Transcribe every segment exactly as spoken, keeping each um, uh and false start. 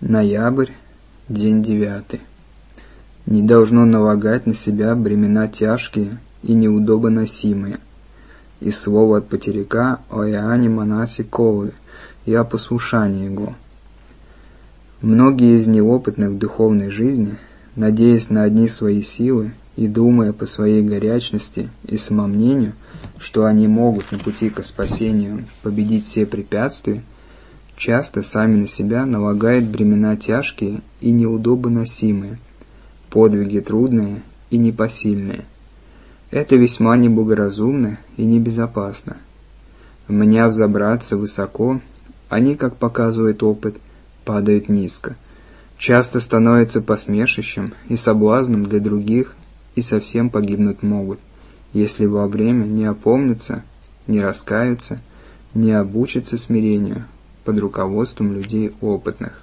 Ноябрь, день девятый. Не должно налагать на себя бремена тяжкие и неудобоносимые. И слово от потеряка о Иоанне Монасе Колове и о послушании его. Многие из неопытных в духовной жизни, надеясь на одни свои силы и думая по своей горячности и самомнению, что они могут на пути к спасению победить все препятствия, часто сами на себя налагают бремена тяжкие и неудобоносимые, подвиги трудные и непосильные. Это весьма неблагоразумно и небезопасно. Мня взобраться высоко, они, как показывает опыт, падают низко, часто становятся посмешищем и соблазном для других и совсем погибнуть могут, если во время не опомнятся, не раскаются, не обучатся смирению под руководством людей опытных.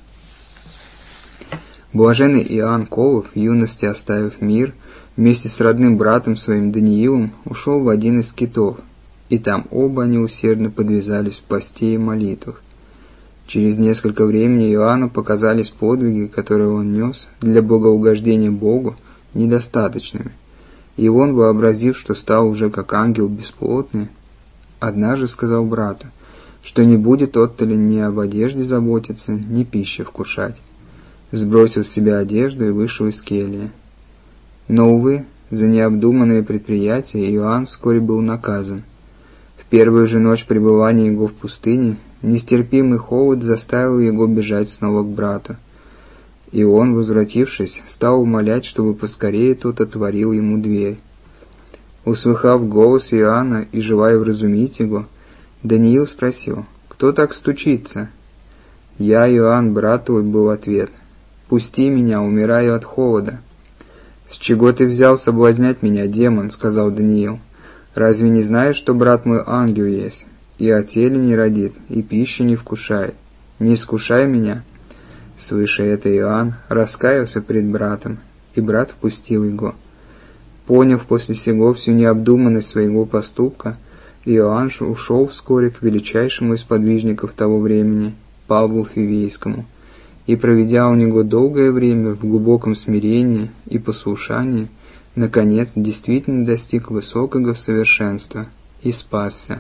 Блаженный Иоанн Колов, в юности оставив мир, вместе с родным братом своим Даниилом ушел в один из китов, и там оба они усердно подвязались в посте и молитвах. Через несколько времени Иоанну показались подвиги, которые он нес для благоугождения Богу, недостаточными, и он, вообразив, что стал уже как ангел бесплотный, однажды сказал брату, что не будет оттали ни об одежде заботиться, ни пищи вкушать. Сбросил с себя одежду и вышел из кельи. Но, увы, за необдуманные предприятия Иоанн вскоре был наказан. В первую же ночь пребывания его в пустыне нестерпимый холод заставил его бежать снова к брату. И он, возвратившись, стал умолять, чтобы поскорее тот отворил ему дверь. Услыхав голос Иоанна и желая вразумить его, Даниил спросил: «Кто так стучится?» «Я, Иоанн, брат твой», — был ответ. «Пусти меня, умираю от холода». «С чего ты взял соблазнять меня, демон?» — сказал Даниил. «Разве не знаешь, что брат мой ангел есть, и о теле не родит, и пищи не вкушает? Не искушай меня». Слыша это, Иоанн раскаялся пред братом, и брат впустил его. Поняв после сего всю необдуманность своего поступка, Иоанн ушел вскоре к величайшему из подвижников того времени, Павлу Фивейскому, и, проведя у него долгое время в глубоком смирении и послушании, наконец действительно достиг высокого совершенства и спасся.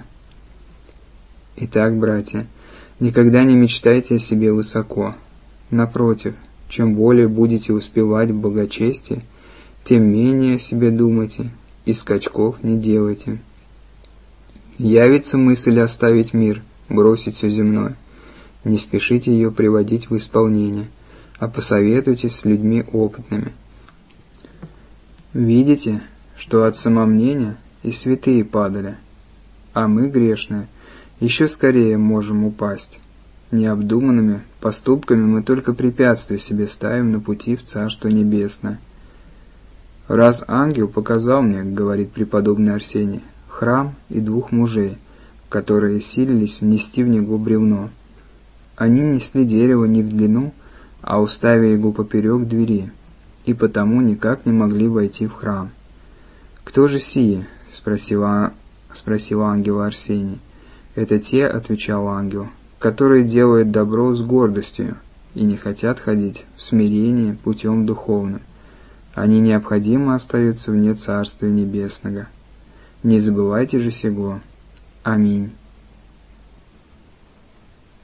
Итак, братья, никогда не мечтайте о себе высоко. Напротив, чем более будете успевать в благочестии, тем менее о себе думайте и скачков не делайте. Явится мысль оставить мир, бросить все земное. Не спешите ее приводить в исполнение, а посоветуйтесь с людьми опытными. Видите, что от самомнения и святые падали, а мы, грешные, еще скорее можем упасть. Необдуманными поступками мы только препятствия себе ставим на пути в Царство Небесное. «Раз ангел показал мне, — говорит преподобный Арсений, — храм и двух мужей, которые силились внести в него бревно. Они несли дерево не в длину, а уставя его поперек двери, и потому никак не могли войти в храм. «Кто же сии?» — спросила, спросила ангела Арсений. «Это те, — отвечал ангел, — которые делают добро с гордостью и не хотят ходить в смирении путем духовным. Они необходимо остаются вне Царствия Небесного. Не забывайте же сего. Аминь».